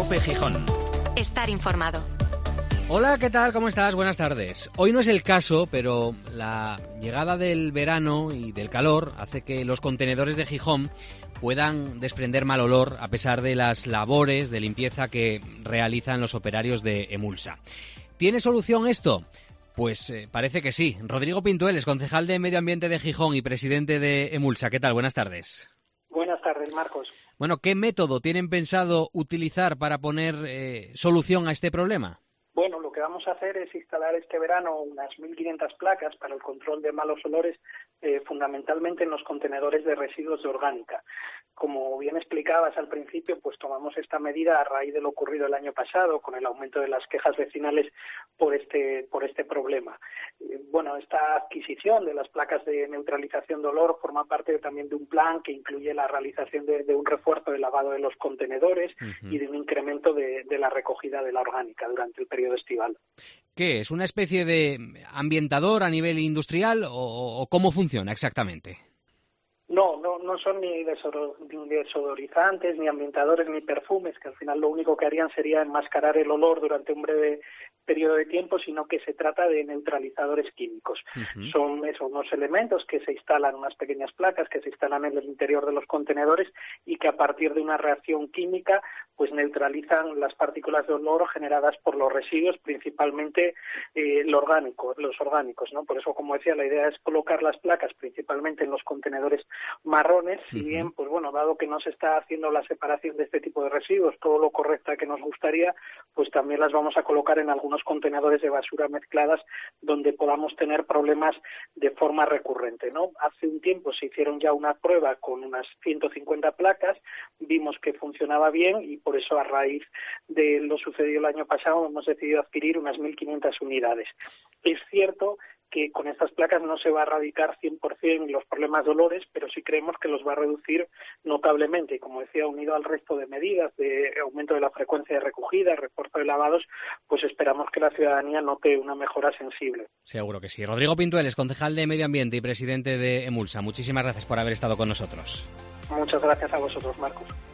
COPE Gijón. Estar informado. Hola, ¿qué tal? ¿Cómo estás? Buenas tardes. Hoy no es el caso, pero la llegada del verano y del calor hace que los contenedores de Gijón puedan desprender mal olor a pesar de las labores de limpieza que realizan los operarios de Emulsa. ¿Tiene solución esto? Pues parece que sí. Rodrigo Pintueles, concejal de Medio Ambiente de Gijón y presidente de Emulsa. ¿Qué tal? Buenas tardes. Buenas tardes, Marcos. Bueno, ¿qué método tienen pensado utilizar para poner solución a este problema? Bueno, lo que vamos a hacer es instalar este verano unas 1.500 placas para el control de malos olores, fundamentalmente en los contenedores de residuos de orgánica. Como bien explicabas al principio, pues tomamos esta medida a raíz de lo ocurrido el año pasado con el aumento de las quejas vecinales por este problema. Bueno, esta adquisición de las placas de neutralización de olor forma parte también de un plan que incluye la realización de un refuerzo de lavado de los contenedores y de un incremento de la recogida de la orgánica durante el periodo estival. ¿Qué es? ¿Una especie de ambientador a nivel industrial o cómo funciona exactamente? No son ni desodorizantes, ni ambientadores, ni perfumes, que al final lo único que harían sería enmascarar el olor durante un breve periodo de tiempo, sino que se trata de neutralizadores químicos. Son unos elementos que se instalan, unas pequeñas placas que se instalan en el interior de los contenedores y que a partir de una reacción química pues neutralizan las partículas de olor generadas por los residuos, principalmente los orgánicos, ¿no? Por eso, como decía, la idea es colocar las placas principalmente en los contenedores marrones, si bien, pues bueno, dado que no se está haciendo la separación de este tipo de residuos todo lo correcta que nos gustaría, pues también las vamos a colocar en algunos contenedores de basura mezcladas donde podamos tener problemas de forma recurrente, ¿no? Hace un tiempo se hicieron ya una prueba con unas 150 placas, vimos que funcionaba bien y por eso a raíz de lo sucedido el año pasado hemos decidido adquirir unas 1.500 unidades. Es cierto que con estas placas no se va a erradicar 100% los problemas de olores, pero sí creemos que los va a reducir notablemente. Y como decía, unido al resto de medidas de aumento de la frecuencia de recogida, refuerzo de lavados, pues esperamos que la ciudadanía note una mejora sensible. Seguro que sí. Rodrigo Pintueles, concejal de Medio Ambiente y presidente de Emulsa. Muchísimas gracias por haber estado con nosotros. Muchas gracias a vosotros, Marcos.